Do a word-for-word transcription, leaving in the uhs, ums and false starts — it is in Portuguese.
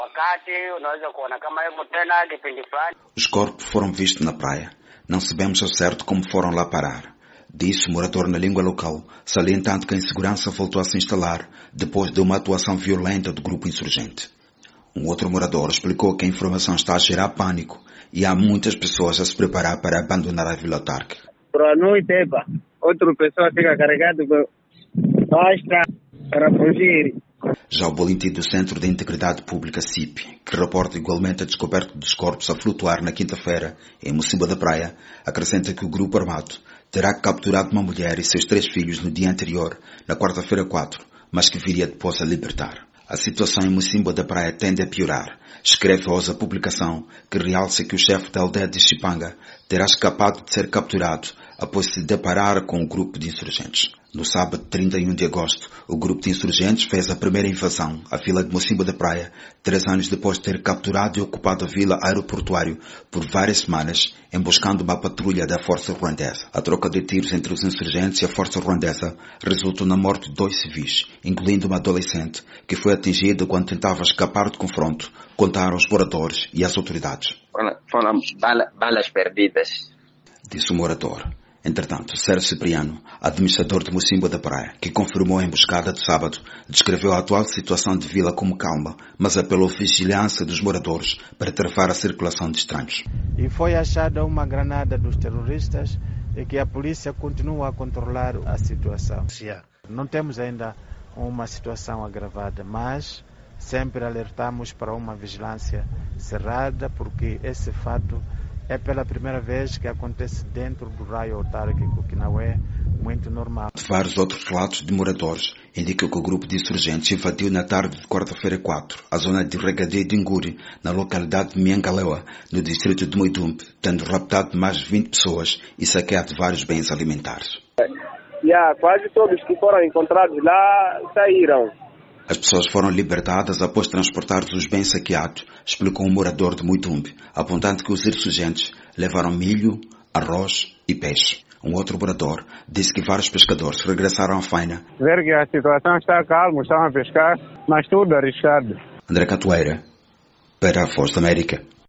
Os corpos foram vistos na praia. Não sabemos ao certo como foram lá parar. Disse o morador na língua local, salientando que a insegurança voltou a se instalar depois de uma atuação violenta do grupo insurgente. Um outro morador explicou que a informação está a gerar pânico e há muitas pessoas a se preparar para abandonar a Vila Autarca. Para a noite, outra pessoa fica carregada para fugir. Já o boletim do Centro de Integridade Pública C I P, que reporta igualmente a descoberta dos corpos a flutuar na quinta-feira em Mocimboa da Praia, acrescenta que o grupo armado terá capturado uma mulher e seus três filhos no dia anterior, na quarta-feira quatro, mas que viria depois a libertar. A situação em Mocimboa da Praia tende a piorar. Escreve hoje a publicação que realça que o chefe da aldeia de Chipanga terá escapado de ser capturado após se deparar com o grupo de insurgentes. No sábado trinta e um de agosto, o grupo de insurgentes fez a primeira invasão à vila de Mocimboa da Praia, três anos depois de ter capturado e ocupado a vila aeroportuária por várias semanas, emboscando uma patrulha da força ruandesa. A troca de tiros entre os insurgentes e a força ruandesa resultou na morte de dois civis, incluindo uma adolescente, que foi atingida quando tentava escapar do confronto, contaram os moradores e as autoridades. Foram bala, balas perdidas, disse o morador. Entretanto, Sérgio Cipriano, administrador de Mocimboa da Praia, que confirmou a emboscada de sábado, descreveu a atual situação de vila como calma, mas apelou à vigilância dos moradores para travar a circulação de estranhos. E foi achada uma granada dos terroristas e que a polícia continua a controlar a situação. Não temos ainda uma situação agravada, mas sempre alertamos para uma vigilância cerrada, porque esse fato é pela primeira vez que acontece dentro do raio autárquico, que não é muito normal. Vários outros relatos de moradores indicam que o grupo de insurgentes invadiu na tarde de quarta-feira quatro a zona de Regadia de Inguri, na localidade de Miangalewa, no distrito de Moidumbe, tendo raptado mais de vinte pessoas e saqueado vários bens alimentares. Yeah, quase todos que foram encontrados lá saíram. As pessoas foram libertadas após transportar os bens saqueados, explicou um morador de Moidumbe, apontando que os insurgentes levaram milho, arroz e peixe. Um outro morador disse que vários pescadores regressaram à faina. Ver que a situação está calma, estão a pescar, mas tudo arriscado. André Catoeira, para a Voz da América.